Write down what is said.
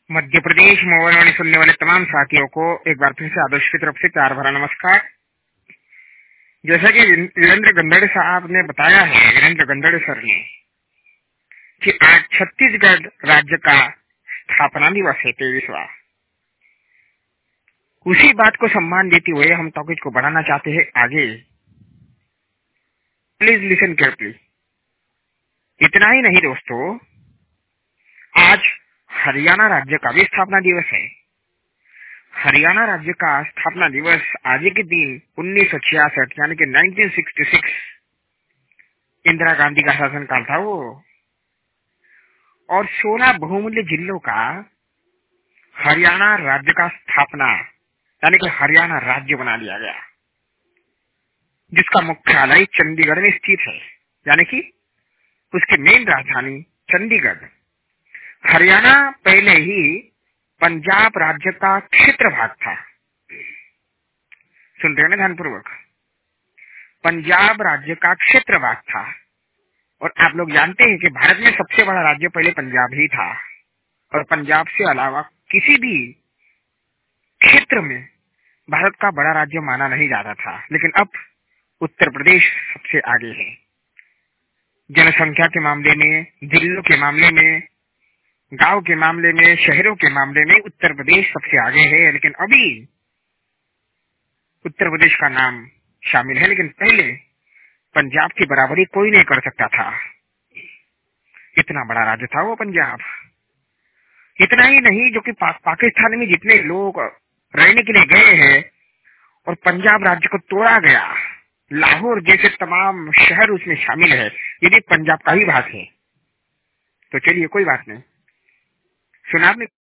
Madhya Pradesh mobile वाणी सुनने वाले तमाम साथियों को एक बार फिर से आदर्श की तरफ से प्यार भरा नमस्कार। जैसा कि वीरेंद्र गंदड़े साहब ने बताया है, वीरेंद्र गंदड़े सर ने, कि आज छत्तीसगढ़ राज्य का स्थापना दिवस है 23वां। उसी बात को सम्मान देते हुए हम टॉपिक को बढ़ाना चाहते हैं आगे। Please listen carefully. इतना ही नहीं दोस्तों, आज हरियाणा राज्य का भी स्थापना दिवस है। हरियाणा राज्य का स्थापना दिवस आज के दिन 1966 यानी कि 1966 इंदिरा गांधी का शासनकाल था वो, और 16 बहुमूल्य जिलों का हरियाणा राज्य का स्थापना यानी कि हरियाणा राज्य बना लिया गया, जिसका मुख्यालय चंडीगढ़ में स्थित है, यानी कि उसकी मेन राजधानी चंडीगढ़। हरियाणा पहले ही पंजाब राज्य का क्षेत्र भाग था। सुन रहे हैं ना ध्यानपूर्वक? पंजाब राज्य का क्षेत्र भाग था। और आप लोग जानते हैं कि भारत में सबसे बड़ा राज्य पहले पंजाब ही था, और पंजाब से अलावा किसी भी क्षेत्र में भारत का बड़ा राज्य माना नहीं जाता था। लेकिन अब उत्तर प्रदेश सबसे आगे है, जनसंख्या के मामले में, जिलों के मामले में, गांव के मामले में, शहरों के मामले में उत्तर प्रदेश सबसे आगे है। लेकिन अभी उत्तर प्रदेश का नाम शामिल है, लेकिन पहले पंजाब की बराबरी कोई नहीं कर सकता था। इतना बड़ा राज्य था वो पंजाब। इतना ही नहीं, जो कि पाकिस्तान में जितने लोग रहने के लिए गए हैं और पंजाब राज्य को तोड़ा गया, लाहौर जैसे तमाम शहर उसमें शामिल है, ये भी पंजाब का ही भाग है। तो चलिए कोई बात नहीं, सुना आपने।